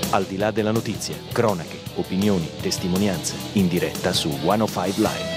Al di là della notizia, cronache, opinioni, testimonianze, in diretta su 105 Live.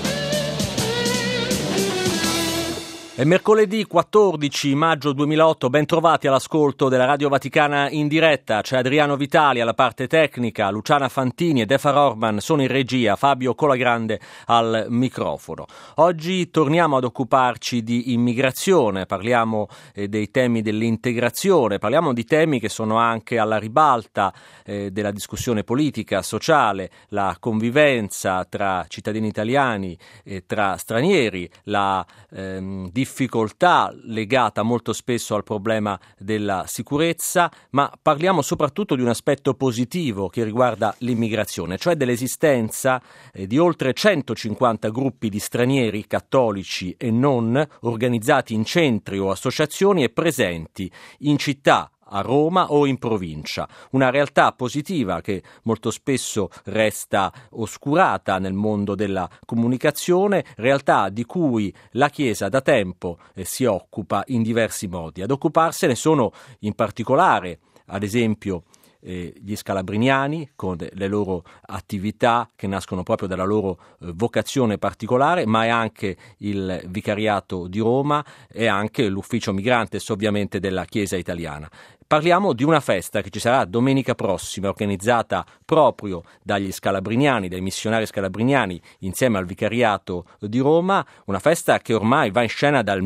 È mercoledì 14 maggio 2008, ben trovati all'ascolto della Radio Vaticana in diretta. C'è Adriano Vitali alla parte tecnica, Luciana Fantini e Defar Orban sono in regia, Fabio Colagrande al microfono. Oggi torniamo ad occuparci di immigrazione, parliamo dei temi dell'integrazione, parliamo di temi che sono anche alla ribalta della discussione politica, sociale, la convivenza tra cittadini italiani e tra stranieri, la difficoltà legata molto spesso al problema della sicurezza, ma parliamo soprattutto di un aspetto positivo che riguarda l'immigrazione, cioè dell'esistenza di oltre 150 gruppi di stranieri cattolici e non organizzati in centri o associazioni e presenti in città, a Roma o in provincia. Una realtà positiva che molto spesso resta oscurata nel mondo della comunicazione, realtà di cui la Chiesa da tempo si occupa in diversi modi. Ad occuparsene sono in particolare, ad esempio, gli scalabriniani con le loro attività che nascono proprio dalla loro vocazione particolare, ma è anche il Vicariato di Roma e anche l'Ufficio Migrantes ovviamente della Chiesa italiana. Parliamo di una festa che ci sarà domenica prossima, organizzata proprio dagli scalabriniani, dai missionari scalabriniani, insieme al Vicariato di Roma, una festa che ormai va in scena dal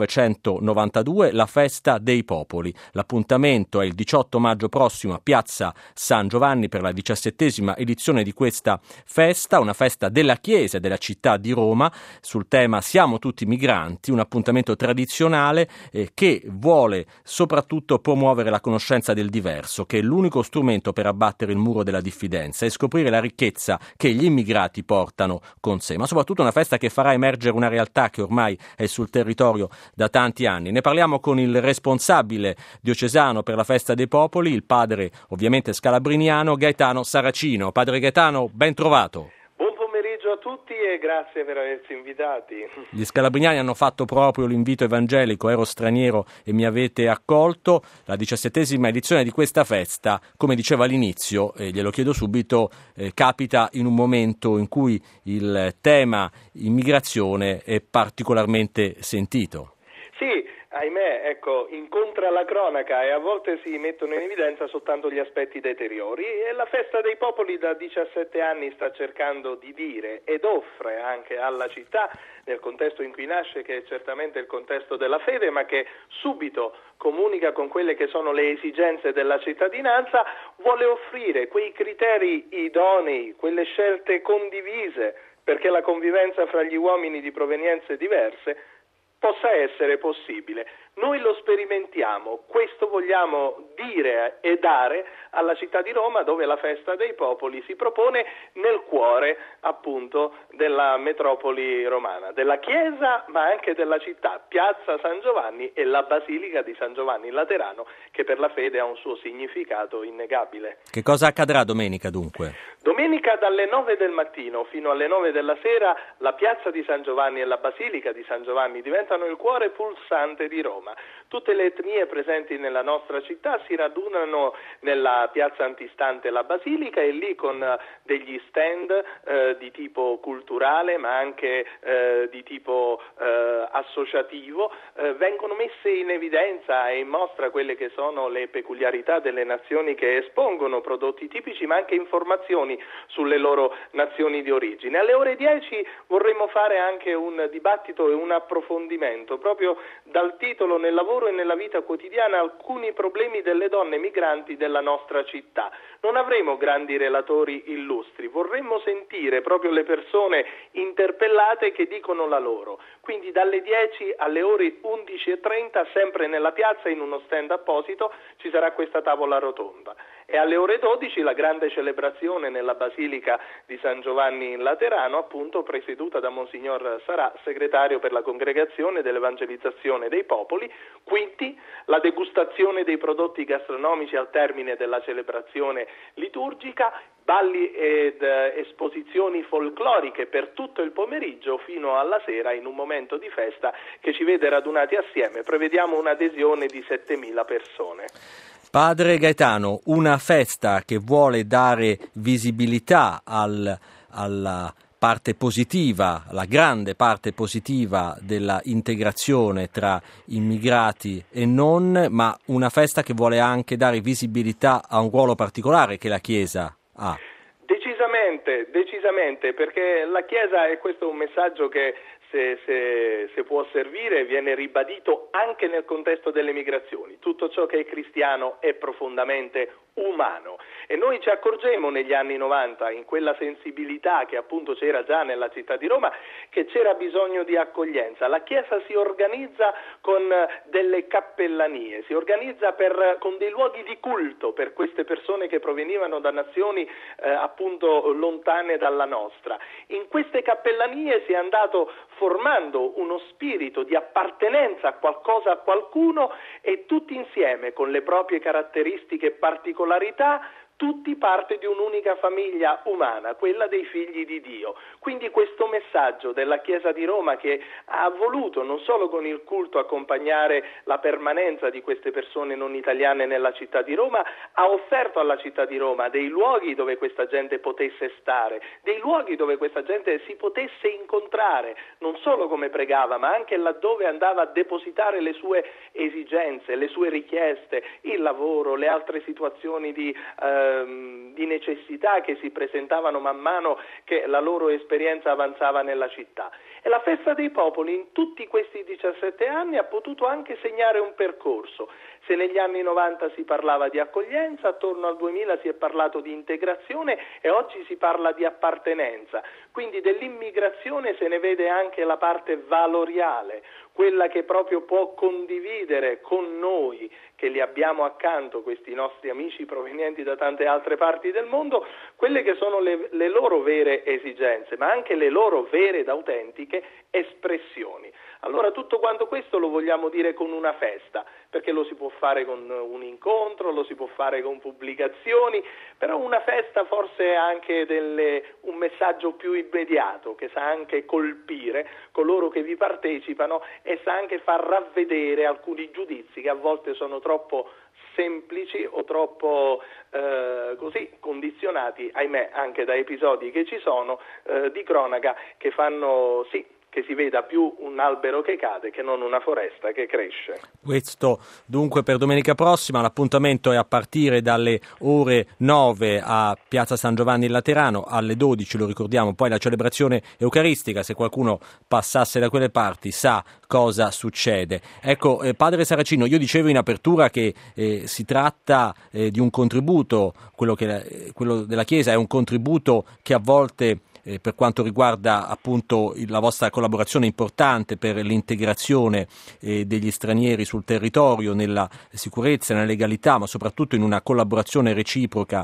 1992, la Festa dei Popoli. L'appuntamento è il 18 maggio prossimo a Piazza San Giovanni per la 17ª edizione di questa festa, una festa della Chiesa e della città di Roma, sul tema Siamo tutti migranti, un appuntamento tradizionale che vuole soprattutto promuovere la conoscenza del diverso, che è l'unico strumento per abbattere il muro della diffidenza e scoprire la ricchezza che gli immigrati portano con sé, ma soprattutto una festa che farà emergere una realtà che ormai è sul territorio da tanti anni. Ne parliamo con il responsabile diocesano per la Festa dei Popoli, il padre ovviamente scalabriniano Gaetano Saracino. Padre Gaetano, ben trovato. A tutti e grazie per averci invitati. Gli scalabriniani hanno fatto proprio l'invito evangelico, ero straniero e mi avete accolto. La 17ª edizione di questa festa, come dicevo all'inizio, glielo chiedo subito, capita in un momento in cui il tema immigrazione è particolarmente sentito. Sì, ahimè, incontra la cronaca e a volte si mettono in evidenza soltanto gli aspetti deteriori e la Festa dei Popoli da 17 anni sta cercando di dire ed offre anche alla città, nel contesto in cui nasce, che è certamente il contesto della fede, ma che subito comunica con quelle che sono le esigenze della cittadinanza, vuole offrire quei criteri idonei, quelle scelte condivise, perché la convivenza fra gli uomini di provenienze diverse possa essere possibile. Noi lo sperimentiamo, questo vogliamo dire e dare alla città di Roma, dove la Festa dei Popoli si propone nel cuore appunto della metropoli romana, della Chiesa ma anche della città, Piazza San Giovanni e la Basilica di San Giovanni Laterano, che per la fede ha un suo significato innegabile. Che cosa accadrà domenica dunque? Domenica dalle 9 del mattino fino alle 9 della sera la Piazza di San Giovanni e la Basilica di San Giovanni diventano il cuore pulsante di Roma. Tutte le etnie presenti nella nostra città si radunano nella piazza antistante la Basilica e lì con degli stand di tipo culturale ma anche di tipo associativo vengono messe in evidenza e in mostra quelle che sono le peculiarità delle nazioni che espongono prodotti tipici ma anche informazioni sulle loro nazioni di origine. Alle ore 10 vorremmo fare anche un dibattito e un approfondimento proprio dal titolo Nel lavoro e nella vita quotidiana alcuni problemi delle donne migranti della nostra città. Non avremo grandi relatori illustri, vorremmo sentire proprio le persone interpellate che dicono la loro. Quindi dalle 10 alle ore 11:30 sempre nella piazza in uno stand apposito ci sarà questa tavola rotonda. E alle ore 12 la grande celebrazione nella Basilica di San Giovanni in Laterano, appunto presieduta da Monsignor Sarà, segretario per la Congregazione dell'Evangelizzazione dei Popoli. Quinti, la degustazione dei prodotti gastronomici al termine della celebrazione liturgica, balli ed esposizioni folcloriche per tutto il pomeriggio fino alla sera in un momento di festa che ci vede radunati assieme. Prevediamo un'adesione di 7.000 persone. Padre Gaetano, una festa che vuole dare visibilità alla parte positiva, la grande parte positiva della integrazione tra immigrati e non, ma una festa che vuole anche dare visibilità a un ruolo particolare che la Chiesa ha. Decisamente, perché la Chiesa, e questo è un messaggio che se può servire, viene ribadito anche nel contesto delle migrazioni. Tutto ciò che è cristiano è profondamente umano, e noi ci accorgemmo negli anni 90, in quella sensibilità che appunto c'era già nella città di Roma, che c'era bisogno di accoglienza. La Chiesa si organizza con delle cappellanie, si organizza con dei luoghi di culto per queste persone che provenivano da nazioni appunto lontane dalla nostra. In queste cappellanie si è andato formando uno spirito di appartenenza a qualcosa, a qualcuno, e tutti insieme, con le proprie caratteristiche e particolarità, tutti parte di un'unica famiglia umana, quella dei figli di Dio. Quindi questo messaggio della Chiesa di Roma, che ha voluto non solo con il culto accompagnare la permanenza di queste persone non italiane nella città di Roma, ha offerto alla città di Roma dei luoghi dove questa gente potesse stare, dei luoghi dove questa gente si potesse incontrare, non solo come pregava, ma anche laddove andava a depositare le sue esigenze, le sue richieste, il lavoro, le altre situazioni di necessità che si presentavano man mano che la loro esperienza avanzava nella città. E la Festa dei Popoli in tutti questi 17 anni ha potuto anche segnare un percorso. Se negli anni 90 si parlava di accoglienza, attorno al 2000 si è parlato di integrazione e oggi si parla di appartenenza. Quindi dell'immigrazione se ne vede anche la parte valoriale, quella che proprio può condividere con noi, che li abbiamo accanto, questi nostri amici provenienti da tante altre parti del mondo, quelle che sono le loro vere esigenze, ma anche le loro vere ed autentiche espressioni. Allora tutto quanto questo lo vogliamo dire con una festa, perché lo si può fare con un incontro, lo si può fare con pubblicazioni, però una festa forse è anche un messaggio più immediato, che sa anche colpire coloro che vi partecipano e sa anche far ravvedere alcuni giudizi che a volte sono troppo semplici o troppo così condizionati, ahimè, anche da episodi che ci sono di cronaca che fanno sì che si veda più un albero che cade che non una foresta che cresce. Questo dunque per domenica prossima. L'appuntamento è a partire dalle ore 9 a Piazza San Giovanni in Laterano, alle 12 lo ricordiamo, poi la celebrazione eucaristica. Se qualcuno passasse da quelle parti sa cosa succede. Ecco, padre Saracino, io dicevo in apertura che si tratta di un contributo, quello della Chiesa è un contributo che a volte per quanto riguarda appunto la vostra collaborazione importante per l'integrazione degli stranieri sul territorio, nella sicurezza, nella legalità, ma soprattutto in una collaborazione reciproca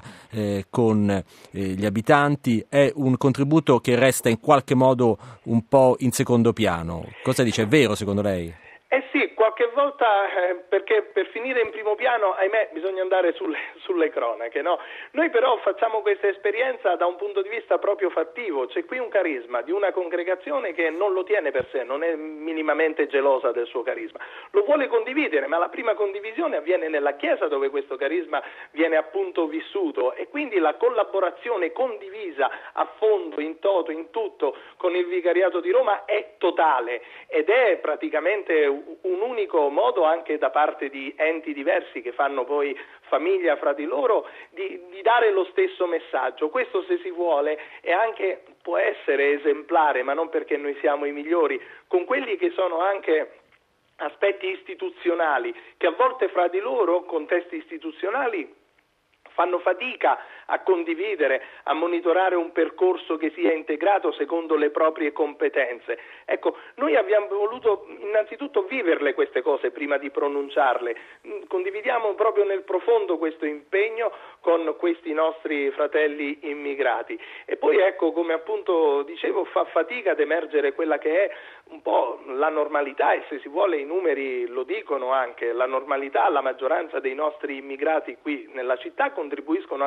con gli abitanti, è un contributo che resta in qualche modo un po' in secondo piano. Cosa dice? È vero secondo lei? Sì, qualche volta, perché per finire in primo piano, ahimè, bisogna andare sulle cronache, no? Noi però facciamo questa esperienza da un punto di vista proprio fattivo. C'è qui un carisma di una congregazione che non lo tiene per sé, non è minimamente gelosa del suo carisma, lo vuole condividere, ma la prima condivisione avviene nella Chiesa dove questo carisma viene appunto vissuto, e quindi la collaborazione condivisa a fondo, in toto, in tutto con il Vicariato di Roma è totale, ed è praticamente un unico modo anche da parte di enti diversi che fanno poi famiglia fra di loro di dare lo stesso messaggio. Questo, se si vuole, è anche, può essere esemplare, ma non perché noi siamo i migliori, con quelli che sono anche aspetti istituzionali che a volte fra di loro, contesti istituzionali, fanno fatica a condividere, a monitorare un percorso che sia integrato secondo le proprie competenze. Ecco, noi abbiamo voluto innanzitutto viverle queste cose prima di pronunciarle. Condividiamo proprio nel profondo questo impegno con questi nostri fratelli immigrati. E poi ecco, come appunto dicevo, fa fatica ad emergere quella che è un po' la normalità, e se si vuole i numeri lo dicono anche, la normalità. La maggioranza dei nostri immigrati qui nella città contribuiscono anche al benessere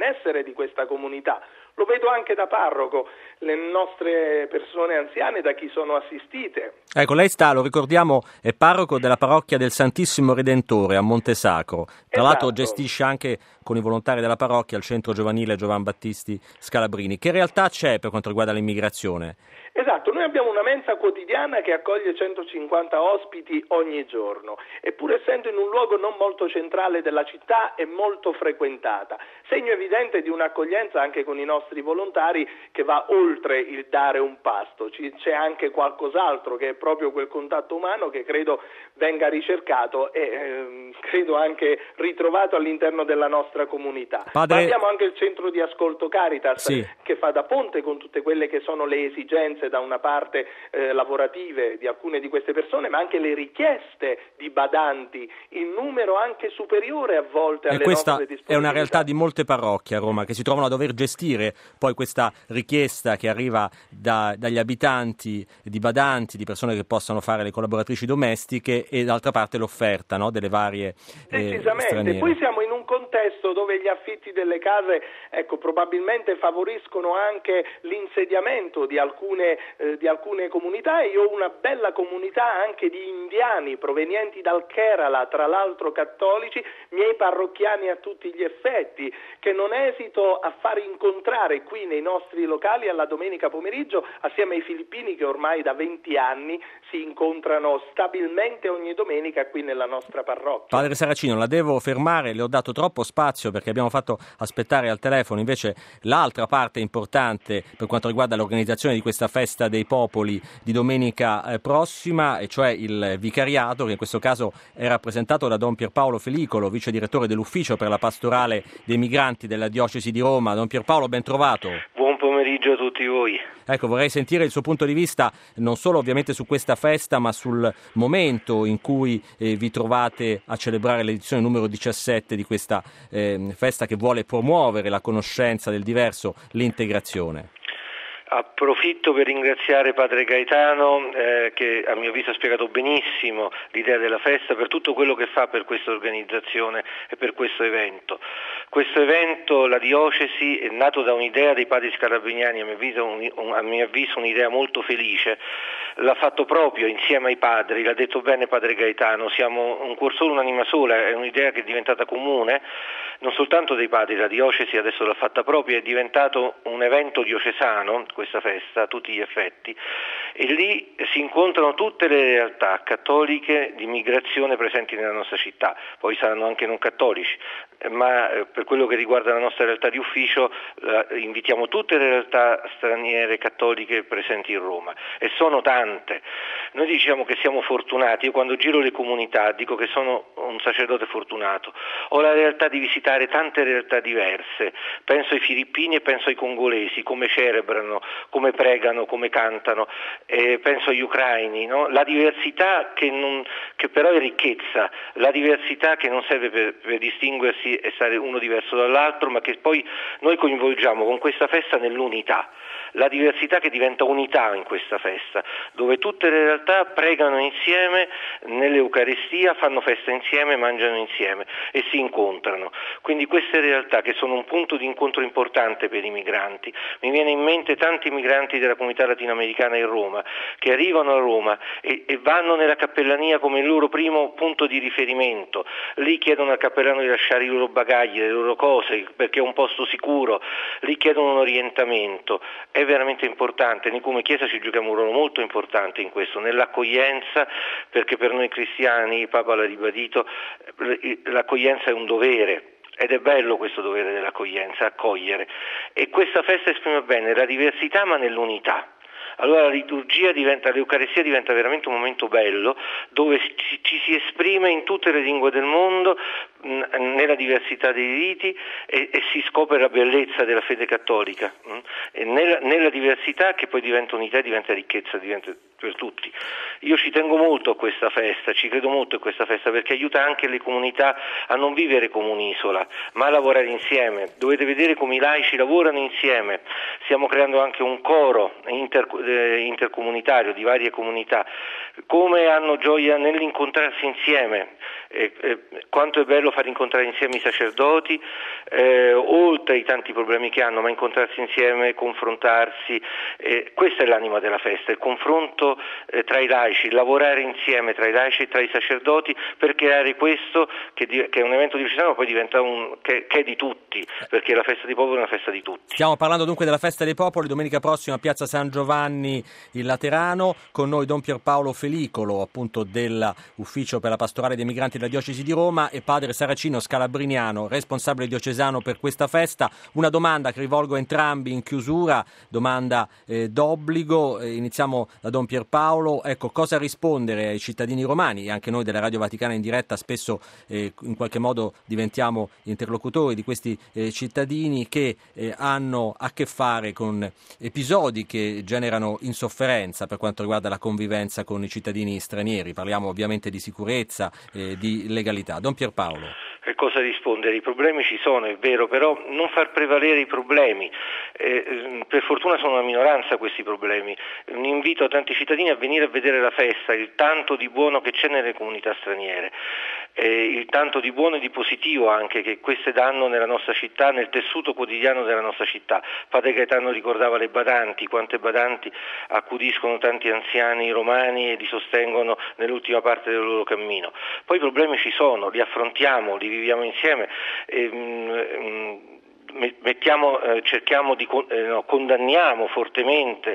benessere di questa comunità. Lo vedo anche da parroco, le nostre persone anziane, da chi sono assistite. Ecco, lei lo ricordiamo, è parroco della parrocchia del Santissimo Redentore a Montesacro. Tra l'altro gestisce anche con i volontari della parrocchia il centro giovanile Giovan Battisti Scalabrini. Che realtà c'è per quanto riguarda l'immigrazione? Esatto, noi abbiamo una mensa quotidiana che accoglie 150 ospiti ogni giorno, e pur essendo in un luogo non molto centrale della città è molto frequentata, segno evidente di un'accoglienza anche con i nostri volontari che va oltre il dare un pasto. C'è anche qualcos'altro, che è proprio quel contatto umano che credo venga ricercato e credo anche ritrovato all'interno della nostra comunità. Padre... Ma abbiamo anche il centro di ascolto Caritas, sì, che fa da ponte con tutte quelle che sono le esigenze da una parte lavorative di alcune di queste persone, ma anche le richieste di badanti in numero anche superiore a volte alle nostre disponibilità. È una realtà di molte parrocchie a Roma che si trovano a dover gestire poi questa richiesta che arriva dagli abitanti, di badanti, di persone che possano fare le collaboratrici domestiche, e d'altra parte l'offerta, no, delle varie straniere. Poi siamo in un contesto dove gli affitti delle case probabilmente favoriscono anche l'insediamento di alcune comunità, e io ho una bella comunità anche di indiani provenienti dal Kerala, tra l'altro cattolici, miei parrocchiani a tutti gli effetti, che non esito a far incontrare qui nei nostri locali alla domenica pomeriggio, assieme ai filippini che ormai da 20 anni si incontrano stabilmente ogni domenica qui nella nostra parrocchia. Padre Saracino, la devo fermare, le ho dato troppo spazio perché abbiamo fatto aspettare al telefono invece l'altra parte importante per quanto riguarda l'organizzazione di questa festa dei popoli di domenica prossima, e cioè il vicariato, che in questo caso è rappresentato da Don Pierpaolo Felicolo, vice direttore dell'ufficio per la pastorale dei migranti della diocesi di Roma. Don Pierpaolo, ben trovato. Buon pomeriggio a tutti voi. Ecco, vorrei sentire il suo punto di vista non solo ovviamente su questa festa, ma sul momento in cui vi trovate a celebrare l'edizione numero 17 di questa festa che vuole promuovere la conoscenza del diverso, l'integrazione. Approfitto per ringraziare Padre Gaetano che a mio avviso ha spiegato benissimo l'idea della festa, per tutto quello che fa per questa organizzazione e per questo evento. Questo evento, la diocesi, è nato da un'idea dei padri scalabriniani, a mio avviso un'idea molto felice. L'ha fatto proprio insieme ai padri, l'ha detto bene Padre Gaetano, siamo un cuor solo, un'anima sola, è un'idea che è diventata comune, non soltanto dei padri, la diocesi adesso l'ha fatta propria, è diventato un evento diocesano, questa festa, a tutti gli effetti, e lì si incontrano tutte le realtà cattoliche di migrazione presenti nella nostra città, poi saranno anche non cattolici, ma per quello che riguarda la nostra realtà di ufficio invitiamo tutte le realtà straniere cattoliche presenti in Roma, e sono tante. Noi diciamo che siamo fortunati, io quando giro le comunità dico che sono un sacerdote fortunato, ho la realtà di visitare tante realtà diverse, penso ai filippini e penso ai congolesi, come celebrano, come pregano, come cantano, penso agli ucraini, no? La diversità che però è ricchezza, la diversità che non serve per distinguersi e stare uno diverso dall'altro, ma che poi noi coinvolgiamo con questa festa nell'unità, la diversità che diventa unità in questa festa, dove tutte le realtà pregano insieme nell'Eucaristia, fanno festa insieme, mangiano insieme e si incontrano. Quindi queste realtà che sono un punto di incontro importante per i migranti, mi viene in mente tanti migranti della comunità latinoamericana in Roma che arrivano a Roma e vanno nella cappellania come il loro primo punto di riferimento, lì chiedono al cappellano di lasciare i loro bagagli, le loro cose perché è un posto sicuro, lì chiedono un orientamento. È veramente importante, noi come Chiesa ci giochiamo un ruolo molto importante in questo, nell'accoglienza, perché per noi cristiani, il Papa l'ha ribadito, l'accoglienza è un dovere. Ed è bello questo dovere dell'accoglienza, accogliere, e questa festa esprime bene la diversità ma nell'unità. Allora l'Eucaristia diventa veramente un momento bello dove ci si esprime in tutte le lingue del mondo, nella diversità dei riti e si scopre la bellezza della fede cattolica, e nella diversità che poi diventa unità, diventa ricchezza, diventa per tutti. Io ci tengo molto a questa festa, ci credo molto in questa festa perché aiuta anche le comunità a non vivere come un'isola, ma a lavorare insieme. Dovete vedere come i laici lavorano insieme, stiamo creando anche un coro intercomunitario di varie comunità come hanno gioia nell'incontrarsi insieme. Quanto è bello far incontrare insieme i sacerdoti, oltre ai tanti problemi che hanno, ma incontrarsi insieme, confrontarsi, questa è l'anima della festa, il confronto tra i laici, lavorare insieme tra i laici e tra i sacerdoti per creare questo che è un evento diocesano, poi diventa che è di tutti, perché la festa dei popoli è una festa di tutti. Stiamo parlando dunque della festa dei popoli, domenica prossima a Piazza San Giovanni il Laterano, con noi Don Pierpaolo Felicolo, appunto dell'Ufficio per la Pastorale dei Migranti della Diocesi di Roma, e padre Saracino Scalabriniano, responsabile diocesano per questa festa. Una domanda che rivolgo a entrambi in chiusura, domanda d'obbligo. Iniziamo da Don Pierpaolo. Ecco, cosa rispondere ai cittadini romani, e anche noi della Radio Vaticana in diretta spesso in qualche modo diventiamo interlocutori di questi cittadini che hanno a che fare con episodi che generano insofferenza per quanto riguarda la convivenza con i cittadini stranieri. Parliamo ovviamente di sicurezza, di legalità. Don Pierpaolo. Che cosa rispondere? I problemi ci sono, è vero, però non far prevalere i problemi. Per fortuna sono una minoranza questi problemi. Un invito a tanti cittadini a venire a vedere la festa, il tanto di buono che c'è nelle comunità straniere, il tanto di buono e di positivo anche che queste danno nella nostra città, nel tessuto quotidiano della nostra città. Padre Gaetano ricordava le badanti, quante badanti accudiscono tanti anziani romani e li sostengono nell'ultima parte del loro cammino. Poi i problemi ci sono, li affrontiamo, li viviamo insieme, condanniamo fortemente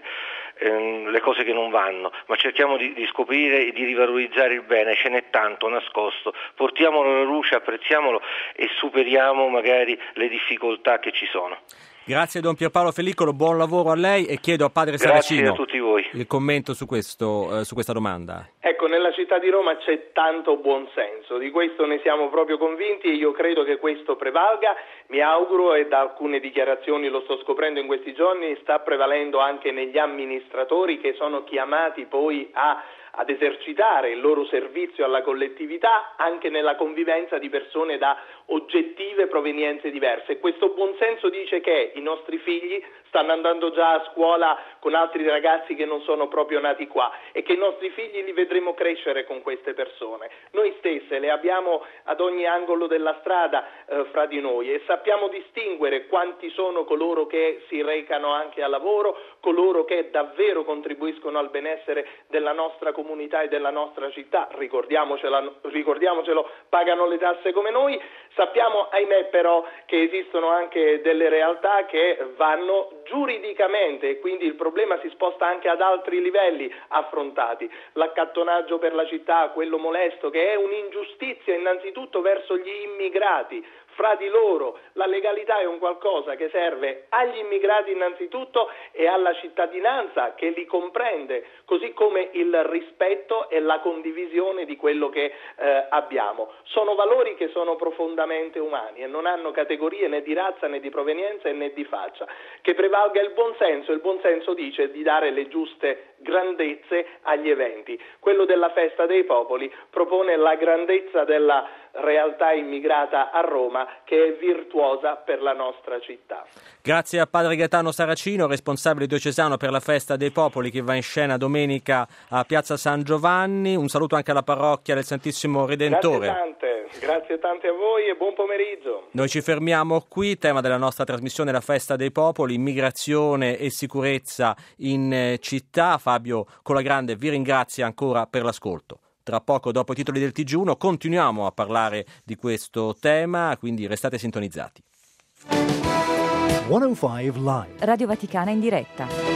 le cose che non vanno, ma cerchiamo di scoprire e di rivalorizzare il bene, ce n'è tanto nascosto, portiamolo alla luce, apprezziamolo e superiamo magari le difficoltà che ci sono. Grazie Don Pierpaolo Felicolo, buon lavoro a lei, e chiedo a padre Saracino a tutti voi il commento su questa domanda. Ecco, nella città di Roma c'è tanto buonsenso, di questo ne siamo proprio convinti e io credo che questo prevalga. Mi auguro, e da alcune dichiarazioni lo sto scoprendo in questi giorni, sta prevalendo anche negli amministratori che sono chiamati poi ad esercitare il loro servizio alla collettività anche nella convivenza di persone da oggettive provenienze diverse. E questo buonsenso dice che i nostri figli stanno andando già a scuola con altri ragazzi che non sono proprio nati qua e che i nostri figli li vedremo crescere con queste persone. Noi stesse le abbiamo ad ogni angolo della strada fra di noi e sappiamo distinguere quanti sono coloro che si recano anche al lavoro, coloro che davvero contribuiscono al benessere della nostra comunità e della nostra città, ricordiamocelo, pagano le tasse come noi. Sappiamo, ahimè, però, che esistono anche delle realtà che vanno giuridicamente e quindi il problema si sposta anche ad altri livelli affrontati. L'accattonaggio per la città, quello molesto, che è un'ingiustizia innanzitutto verso gli immigrati. Fra di loro la legalità è un qualcosa che serve agli immigrati innanzitutto e alla cittadinanza che li comprende, così come il rispetto e la condivisione di quello che abbiamo. Sono valori che sono profondamente umani e non hanno categorie né di razza né di provenienza né di faccia. Che prevalga il buonsenso. Il buonsenso dice di dare le giuste grandezze agli eventi. Quello della festa dei popoli propone la grandezza della realtà immigrata a Roma, che è virtuosa per la nostra città. Grazie a padre Gaetano Saracino, responsabile diocesano per la festa dei popoli, che va in scena domenica a Piazza San Giovanni. Un saluto anche alla parrocchia del Santissimo Redentore. Grazie tante a voi e buon pomeriggio. Noi ci fermiamo qui. Tema della nostra trasmissione la festa dei popoli, immigrazione e sicurezza in città. Fabio Colagrande vi ringrazia ancora per l'ascolto. Tra poco, dopo i titoli del TG1, continuiamo a parlare di questo tema, quindi restate sintonizzati. 105 Live. Radio Vaticana in diretta.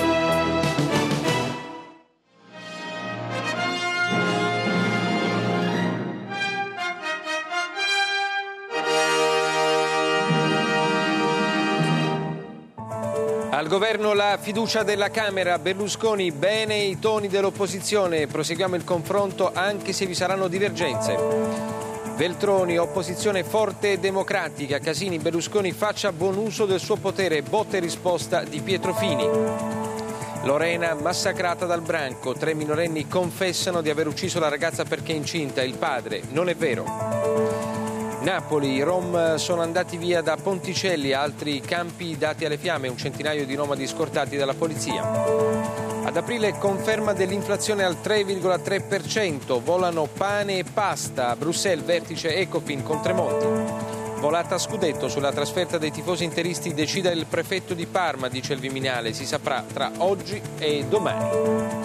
Al governo la fiducia della Camera, Berlusconi bene i toni dell'opposizione, proseguiamo il confronto anche se vi saranno divergenze. Veltroni, opposizione forte e democratica, Casini, Berlusconi faccia buon uso del suo potere, botta e risposta di Pietro Fini. Lorena massacrata dal branco, 3 minorenni confessano di aver ucciso la ragazza perché è incinta, il padre non è vero. Napoli, i Rom sono andati via da Ponticelli, altri campi dati alle fiamme, un centinaio di nomadi scortati dalla polizia. Ad aprile conferma dell'inflazione al 3,3%, volano pane e pasta, a Bruxelles vertice Ecofin con Tremonti. Volata a scudetto sulla trasferta dei tifosi interisti, decida il prefetto di Parma, dice il Viminale, si saprà tra oggi e domani.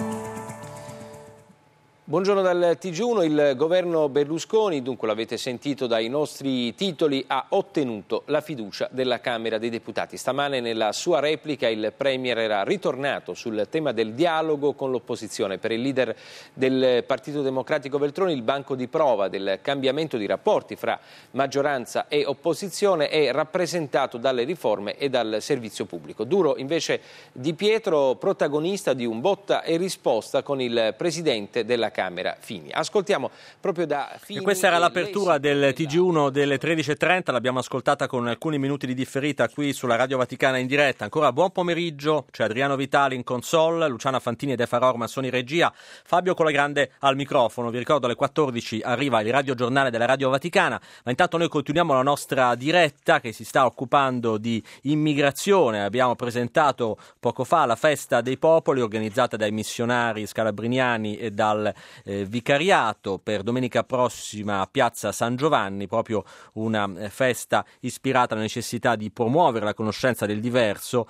Buongiorno dal TG1, il governo Berlusconi, dunque l'avete sentito dai nostri titoli, ha ottenuto la fiducia della Camera dei Deputati. Stamane nella sua replica il Premier era ritornato sul tema del dialogo con l'opposizione. Per il leader del Partito Democratico Veltroni il banco di prova del cambiamento di rapporti fra maggioranza e opposizione è rappresentato dalle riforme e dal servizio pubblico. Duro invece Di Pietro, protagonista di un botta e risposta con il Presidente della Camera Fini. Ascoltiamo proprio da Fini. E questa era l'apertura del TG1 delle 13.30, l'abbiamo ascoltata con alcuni minuti di differita qui sulla Radio Vaticana in diretta. Ancora buon pomeriggio, c'è Adriano Vitali in console, Luciana Fantini ed Efa Rorman sono in regia, Fabio Colagrande al microfono. Vi ricordo alle 14 arriva il radiogiornale della Radio Vaticana, ma intanto noi continuiamo la nostra diretta che si sta occupando di immigrazione. Abbiamo presentato poco fa la Festa dei Popoli organizzata dai missionari scalabriniani e dal vicariato per domenica prossima a Piazza San Giovanni, proprio una festa ispirata alla necessità di promuovere la conoscenza del diverso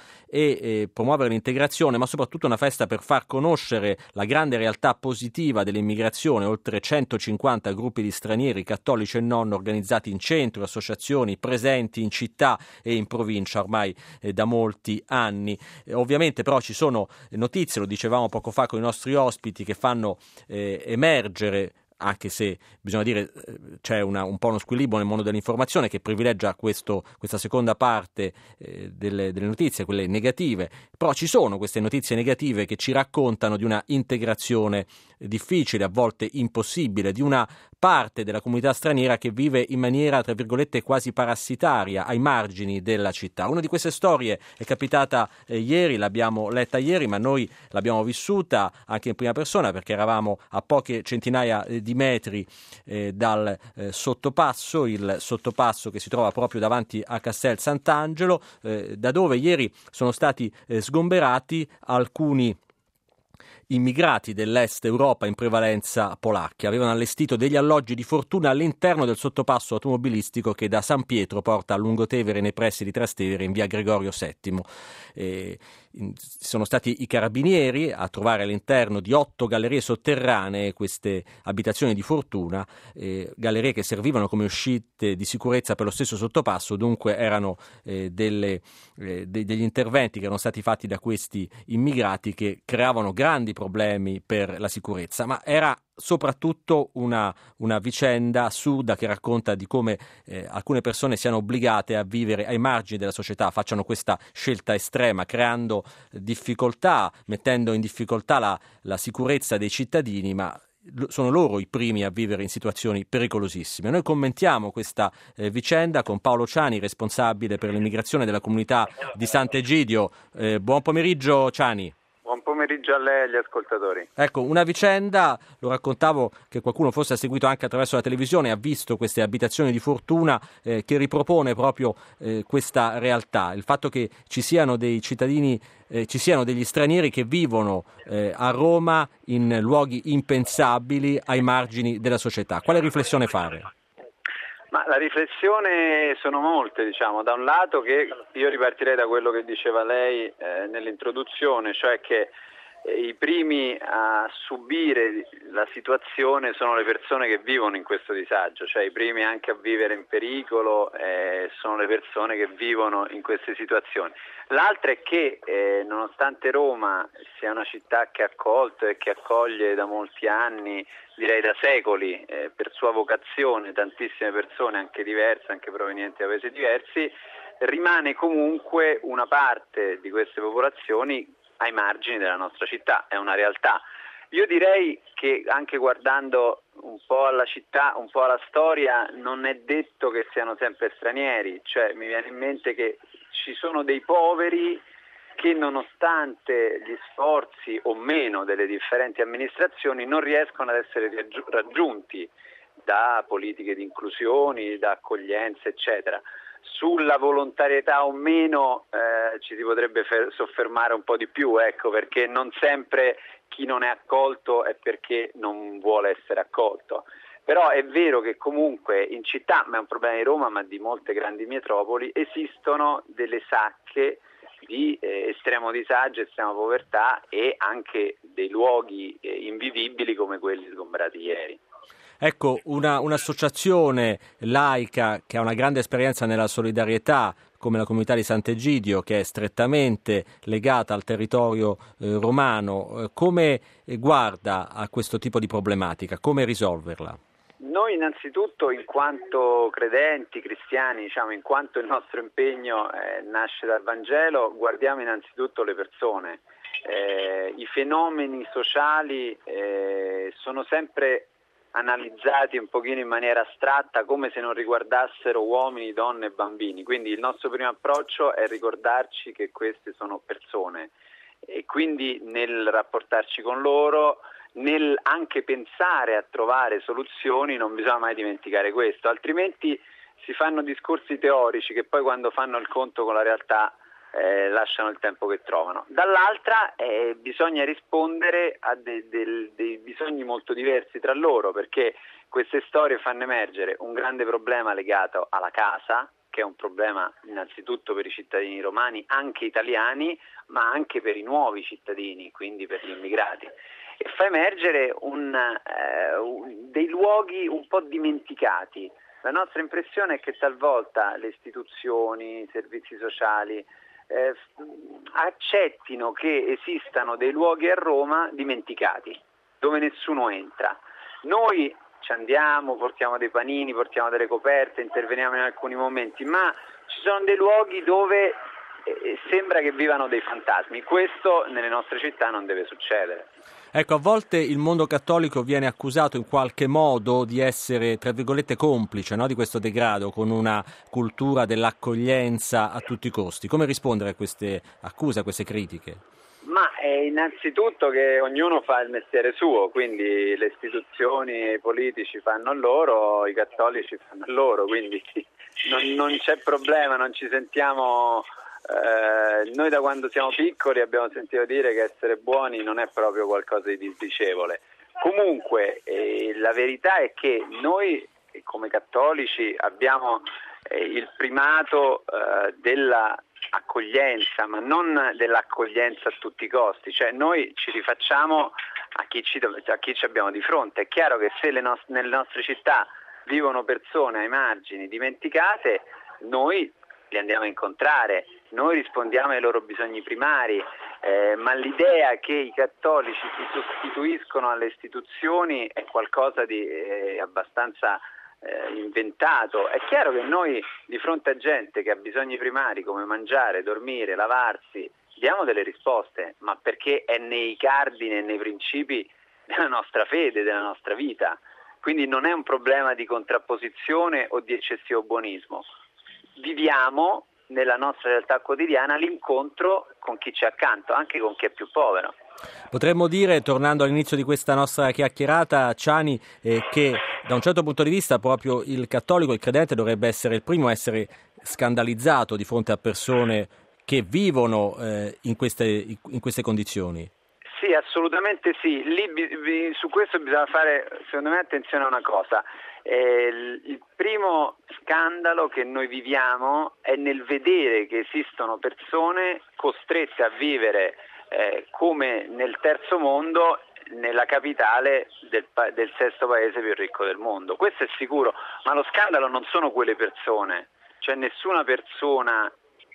e promuovere l'integrazione, ma soprattutto una festa per far conoscere la grande realtà positiva dell'immigrazione. Oltre 150 gruppi di stranieri, cattolici e non, organizzati in centro, associazioni presenti in città e in provincia ormai da molti anni. Ovviamente però ci sono notizie, lo dicevamo poco fa con i nostri ospiti, che fanno emergere, anche se bisogna dire c'è un po' uno squilibrio nel mondo dell'informazione che privilegia questa seconda parte delle notizie, quelle negative, però ci sono queste notizie negative che ci raccontano di una integrazione difficile, a volte impossibile, di una parte della comunità straniera che vive in maniera, tra virgolette, quasi parassitaria, ai margini della città. Una di queste storie è capitata ieri, l'abbiamo letta ieri, ma noi l'abbiamo vissuta anche in prima persona perché eravamo a poche centinaia di metri dal sottopasso, il sottopasso che si trova proprio davanti a Castel Sant'Angelo, da dove ieri sono stati sgomberati alcuni immigrati dell'est Europa, in prevalenza polacchi. Avevano allestito degli alloggi di fortuna all'interno del sottopasso automobilistico che da San Pietro porta a Lungotevere nei pressi di Trastevere in via Gregorio VII. Sono stati i carabinieri a trovare all'interno di 8 gallerie sotterranee queste abitazioni di fortuna, gallerie che servivano come uscite di sicurezza per lo stesso sottopasso. Dunque erano degli interventi che erano stati fatti da questi immigrati che creavano grandi problemi per la sicurezza, ma era soprattutto una vicenda assurda che racconta di come alcune persone siano obbligate a vivere ai margini della società, facciano questa scelta estrema, creando difficoltà, mettendo in difficoltà la sicurezza dei cittadini, ma sono loro i primi a vivere in situazioni pericolosissime. Noi commentiamo questa vicenda con Paolo Ciani, responsabile per l'immigrazione della comunità di Sant'Egidio. Buon pomeriggio Ciani. Buon pomeriggio a lei e agli ascoltatori. Ecco, una vicenda, lo raccontavo, che qualcuno forse ha seguito anche attraverso la televisione, ha visto queste abitazioni di fortuna che ripropone proprio questa realtà, il fatto che ci siano dei cittadini, ci siano degli stranieri che vivono a Roma in luoghi impensabili ai margini della società. Quale riflessione fare? Ma la riflessione sono molte, diciamo. Da un lato che io ripartirei da quello che diceva lei nell'introduzione, cioè che i primi a subire la situazione sono le persone che vivono in questo disagio, cioè i primi anche a vivere in pericolo sono le persone che vivono in queste situazioni. L'altra è che nonostante Roma sia una città che ha accolto e che accoglie da molti anni, direi da secoli, per sua vocazione tantissime persone anche diverse, anche provenienti da paesi diversi, rimane comunque una parte di queste popolazioni ai margini della nostra città, è una realtà. Io direi che anche guardando un po' alla città, un po' alla storia, non è detto che siano sempre stranieri, cioè mi viene in mente che ci sono dei poveri che nonostante gli sforzi o meno delle differenti amministrazioni non riescono ad essere raggiunti da politiche di inclusione, da accoglienza, eccetera. Sulla volontarietà o meno ci si potrebbe soffermare un po' di più, ecco, perché non sempre chi non è accolto è perché non vuole essere accolto. Però è vero che comunque in città, ma è un problema di Roma, ma di molte grandi metropoli, esistono delle sacche di estremo disagio, estrema povertà e anche dei luoghi invivibili come quelli sgombrati ieri. Ecco, un'associazione laica che ha una grande esperienza nella solidarietà, come la comunità di Sant'Egidio, che è strettamente legata al territorio romano, come guarda a questo tipo di problematica? Come risolverla? Noi innanzitutto, in quanto credenti, cristiani, in quanto il nostro impegno nasce dal Vangelo, guardiamo innanzitutto le persone. I fenomeni sociali sono sempre analizzati un pochino in maniera astratta, come se non riguardassero uomini, donne e bambini. Quindi il nostro primo approccio è ricordarci che queste sono persone e quindi nel rapportarci con loro, nel anche pensare a trovare soluzioni, non bisogna mai dimenticare questo, altrimenti si fanno discorsi teorici che poi quando fanno il conto con la realtà lasciano il tempo che trovano. Dall'altra bisogna rispondere a dei bisogni molto diversi tra loro, perché queste storie fanno emergere un grande problema legato alla casa, che è un problema innanzitutto per i cittadini romani, anche italiani, ma anche per i nuovi cittadini, quindi per gli immigrati. E fa emergere dei luoghi un po' dimenticati. La nostra impressione è che talvolta le istituzioni, i servizi sociali accettino che esistano dei luoghi a Roma dimenticati, dove nessuno entra. Noi ci andiamo, portiamo dei panini, portiamo delle coperte, interveniamo in alcuni momenti, ma ci sono dei luoghi dove sembra che vivano dei fantasmi. Questo nelle nostre città non deve succedere. Ecco, a volte il mondo cattolico viene accusato in qualche modo di essere, tra virgolette, complice, no, di questo degrado, con una cultura dell'accoglienza a tutti i costi. Come rispondere a queste accuse, a queste critiche? Ma innanzitutto che ognuno fa il mestiere suo, quindi le istituzioni e i politici fanno il loro, i cattolici fanno il loro, quindi non c'è problema, non ci sentiamo... noi da quando siamo piccoli abbiamo sentito dire che essere buoni non è proprio qualcosa di disdicevole. Comunque la verità è che noi come cattolici abbiamo il primato della accoglienza, ma non dell'accoglienza a tutti i costi, cioè noi ci rifacciamo a chi ci abbiamo di fronte. È chiaro che se nelle nostre città vivono persone ai margini dimenticate, noi li andiamo a incontrare, noi rispondiamo ai loro bisogni primari, ma l'idea che i cattolici si sostituiscono alle istituzioni è qualcosa di abbastanza inventato. È chiaro che noi di fronte a gente che ha bisogni primari come mangiare, dormire, lavarsi, diamo delle risposte, ma perché è nei cardini e nei principi della nostra fede, della nostra vita. Quindi non è un problema di contrapposizione o di eccessivo buonismo. Viviamo nella nostra realtà quotidiana l'incontro con chi c'è accanto, anche con chi è più povero. Potremmo dire, tornando all'inizio di questa nostra chiacchierata, Ciani, che da un certo punto di vista proprio il cattolico, il credente, dovrebbe essere il primo a essere scandalizzato di fronte a persone che vivono in queste condizioni. Sì, assolutamente sì. Su questo bisogna fare, secondo me, attenzione a una cosa. Il primo scandalo che noi viviamo è nel vedere che esistono persone costrette a vivere come nel terzo mondo, nella capitale del sesto paese più ricco del mondo. Questo è sicuro, ma lo scandalo non sono quelle persone, cioè nessuna persona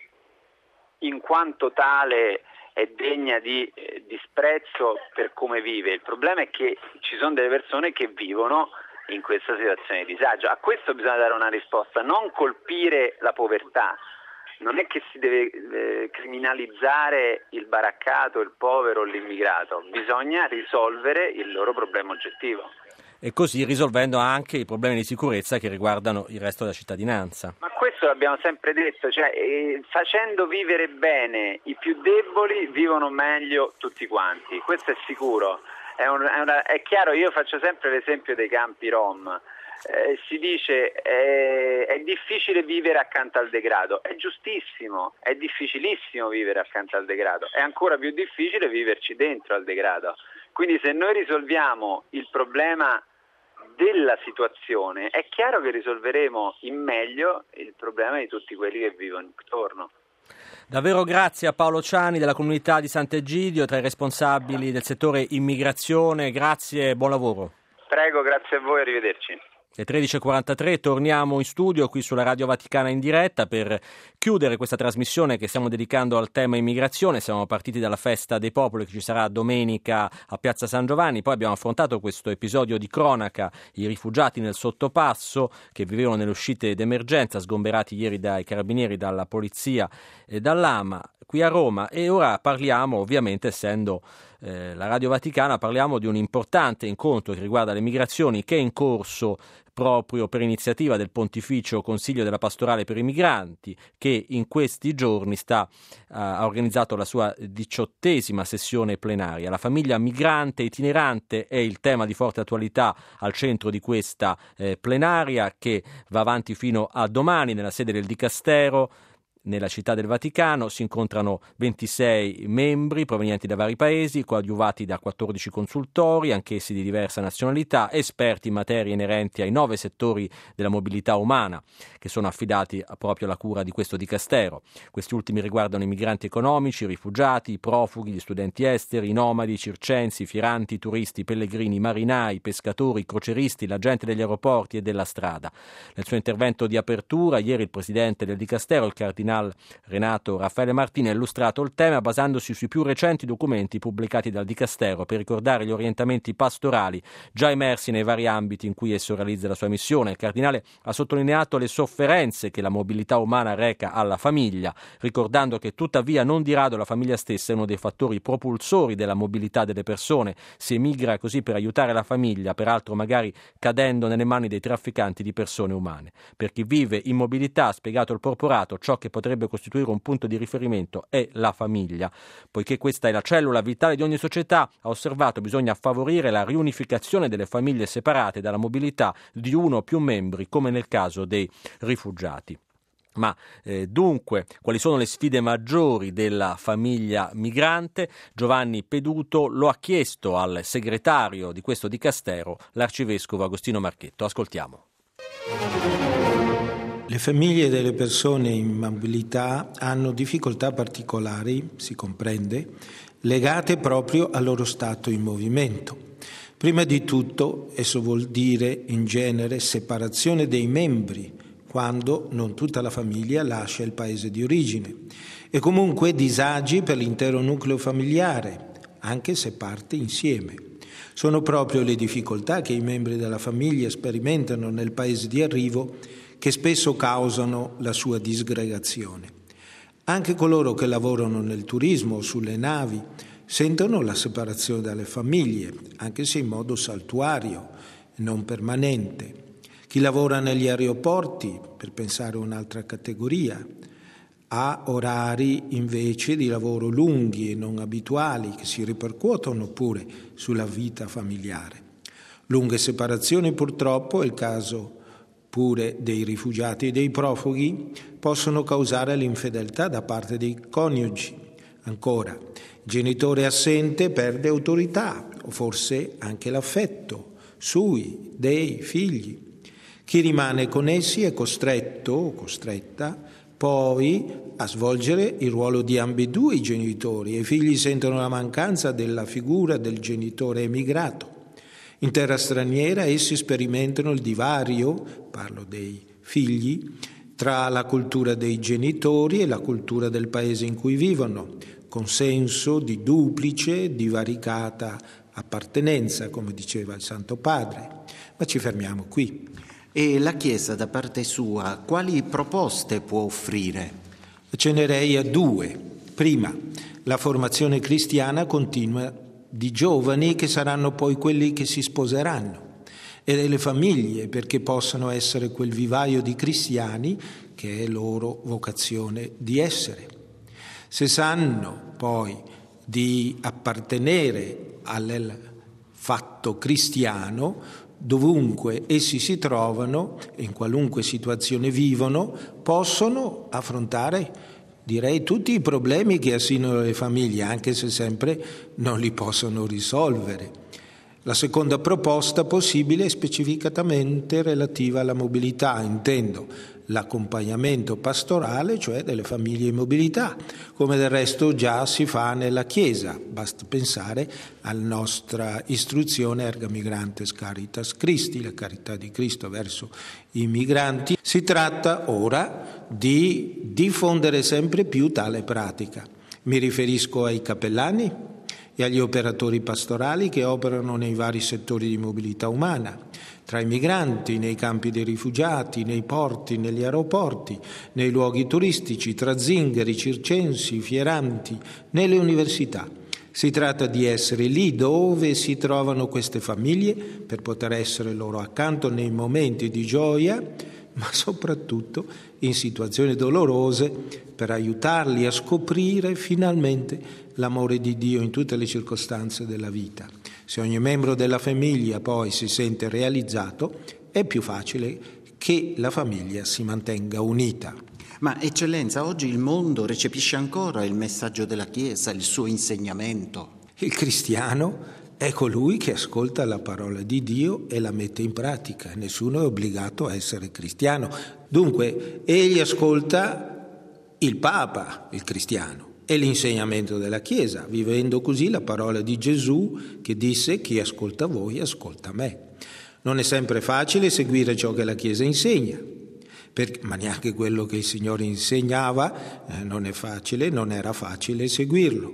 in quanto tale è degna di disprezzo per come vive. Il problema è che ci sono delle persone che vivono in questa situazione di disagio. A questo bisogna dare una risposta, non colpire la povertà. Non è che si deve criminalizzare il baraccato, il povero o l'immigrato, bisogna risolvere il loro problema oggettivo. E così risolvendo anche i problemi di sicurezza che riguardano il resto della cittadinanza. Ma questo l'abbiamo sempre detto, cioè facendo vivere bene i più deboli vivono meglio tutti quanti, questo è sicuro. È chiaro, io faccio sempre l'esempio dei campi Rom. si dice è difficile vivere accanto al degrado. È giustissimo, è difficilissimo vivere accanto al degrado, è ancora più difficile viverci dentro al degrado. Quindi se noi risolviamo il problema della situazione, è chiaro che risolveremo in meglio il problema di tutti quelli che vivono intorno. Davvero grazie a Paolo Ciani della comunità di Sant'Egidio, tra i responsabili del settore immigrazione. Grazie e buon lavoro. Prego, grazie a voi, arrivederci. Le 13.43 torniamo in studio qui sulla Radio Vaticana in diretta per chiudere questa trasmissione che stiamo dedicando al tema immigrazione. Siamo partiti dalla Festa dei Popoli che ci sarà domenica a Piazza San Giovanni, poi abbiamo affrontato questo episodio di cronaca, i rifugiati nel Sottopasso che vivevano nelle uscite d'emergenza sgomberati ieri dai carabinieri, dalla polizia e dall'AMA qui a Roma, e ora parliamo, ovviamente essendo la Radio Vaticana, parliamo di un importante incontro che riguarda le migrazioni che è in corso proprio per iniziativa del Pontificio Consiglio della Pastorale per i Migranti, che in questi giorni ha organizzato la sua 18ª sessione plenaria. La famiglia migrante itinerante è il tema di forte attualità al centro di questa plenaria che va avanti fino a domani nella sede del Dicastero. Nella città del Vaticano si incontrano 26 membri provenienti da vari paesi, coadiuvati da 14 consultori, anch'essi di diversa nazionalità, esperti in materie inerenti ai 9 settori della mobilità umana, che sono affidati proprio alla cura di questo dicastero. Questi ultimi riguardano i migranti economici, i rifugiati, i profughi, gli studenti esteri, i nomadi, i circensi, i firanti, i turisti, i pellegrini, i marinai, i pescatori, i croceristi, la gente degli aeroporti e della strada. Nel suo intervento di apertura, ieri il presidente del dicastero, il cardinale Renato Raffaele Martini, ha illustrato il tema basandosi sui più recenti documenti pubblicati dal Dicastero per ricordare gli orientamenti pastorali già emersi nei vari ambiti in cui esso realizza la sua missione. Il cardinale ha sottolineato le sofferenze che la mobilità umana reca alla famiglia, ricordando che tuttavia non di rado la famiglia stessa è uno dei fattori propulsori della mobilità delle persone. Si emigra così per aiutare la famiglia, peraltro magari cadendo nelle mani dei trafficanti di persone umane. Per chi vive in mobilità, ha spiegato il porporato, ciò che potrebbe costituire un punto di riferimento è la famiglia. Poiché questa è la cellula vitale di ogni società, ha osservato, bisogna favorire la riunificazione delle famiglie separate dalla mobilità di uno o più membri, come nel caso dei rifugiati. Ma dunque, quali sono le sfide maggiori della famiglia migrante? Giovanni Peduto lo ha chiesto al segretario di questo dicastero, l'arcivescovo Agostino Marchetto. Ascoltiamo. Le famiglie delle persone in mobilità hanno difficoltà particolari, si comprende, legate proprio al loro stato in movimento. Prima di tutto, esso vuol dire in genere separazione dei membri, quando non tutta la famiglia lascia il paese di origine, e comunque disagi per l'intero nucleo familiare, anche se parte insieme. Sono proprio le difficoltà che i membri della famiglia sperimentano nel paese di arrivo che spesso causano la sua disgregazione. Anche coloro che lavorano nel turismo o sulle navi sentono la separazione dalle famiglie, anche se in modo saltuario e non permanente. Chi lavora negli aeroporti, per pensare a un'altra categoria, ha orari invece di lavoro lunghi e non abituali che si ripercuotono pure sulla vita familiare. Lunghe separazioni purtroppo, è il caso pure dei rifugiati e dei profughi, possono causare l'infedeltà da parte dei coniugi. Ancora, il genitore assente perde autorità o forse anche l'affetto sui, dei figli. Chi rimane con essi è costretto o costretta poi a svolgere il ruolo di ambedue i genitori e i figli sentono la mancanza della figura del genitore emigrato. In terra straniera essi sperimentano il divario, parlo dei figli, tra la cultura dei genitori e la cultura del paese in cui vivono, con senso di duplice, divaricata appartenenza, come diceva il Santo Padre. Ma ci fermiamo qui. E la Chiesa, da parte sua, quali proposte può offrire? Accennerei a due. Prima, la formazione cristiana continua di giovani che saranno poi quelli che si sposeranno, e delle famiglie perché possano essere quel vivaio di cristiani che è loro vocazione di essere. Se sanno poi di appartenere al fatto cristiano, dovunque essi si trovano e in qualunque situazione vivono, possono affrontare, direi, tutti i problemi che assinano le famiglie, anche se sempre non li possono risolvere. La seconda proposta possibile è specificatamente relativa alla mobilità, intendo l'accompagnamento pastorale, cioè delle famiglie in mobilità, come del resto già si fa nella Chiesa. Basta pensare alla nostra istruzione Erga Migrantes Caritas Christi, la carità di Cristo verso i migranti. Si tratta ora di diffondere sempre più tale pratica. Mi riferisco ai cappellani e agli operatori pastorali che operano nei vari settori di mobilità umana, tra i migranti, nei campi dei rifugiati, nei porti, negli aeroporti, nei luoghi turistici, tra zingari, circensi, fieranti, nelle università. Si tratta di essere lì dove si trovano queste famiglie per poter essere loro accanto nei momenti di gioia, ma soprattutto in situazioni dolorose, per aiutarli a scoprire finalmente l'amore di Dio in tutte le circostanze della vita. Se ogni membro della famiglia poi si sente realizzato, è più facile che la famiglia si mantenga unita. Ma Eccellenza, oggi il mondo recepisce ancora il messaggio della Chiesa, il suo insegnamento? Il cristiano è colui che ascolta la parola di Dio e la mette in pratica. Nessuno è obbligato a essere cristiano. Dunque, egli ascolta il Papa, il cristiano, e l'insegnamento della Chiesa, vivendo così la parola di Gesù che disse: chi ascolta voi ascolta me. Non è sempre facile seguire ciò che la Chiesa insegna, ma neanche quello che il Signore insegnava non era facile seguirlo,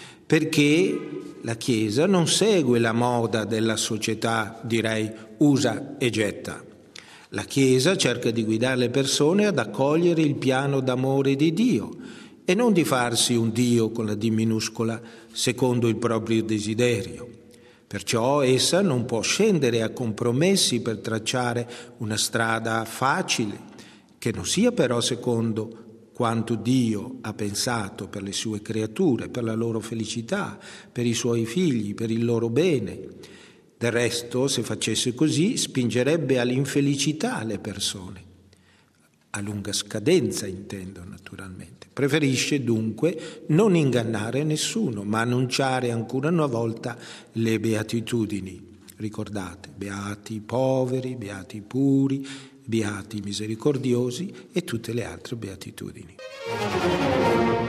perché la Chiesa non segue la moda della società, direi usa e getta. La Chiesa cerca di guidare le persone ad accogliere il piano d'amore di Dio e non di farsi un Dio con la D minuscola secondo il proprio desiderio. Perciò essa non può scendere a compromessi per tracciare una strada facile, che non sia però secondo quanto Dio ha pensato per le sue creature, per la loro felicità, per i suoi figli, per il loro bene. Del resto, se facesse così, spingerebbe all'infelicità le persone. A lunga scadenza, intendo, naturalmente. Preferisce dunque non ingannare nessuno, ma annunciare ancora una volta le beatitudini. Ricordate, beati i poveri, beati i puri, beati i misericordiosi e tutte le altre beatitudini.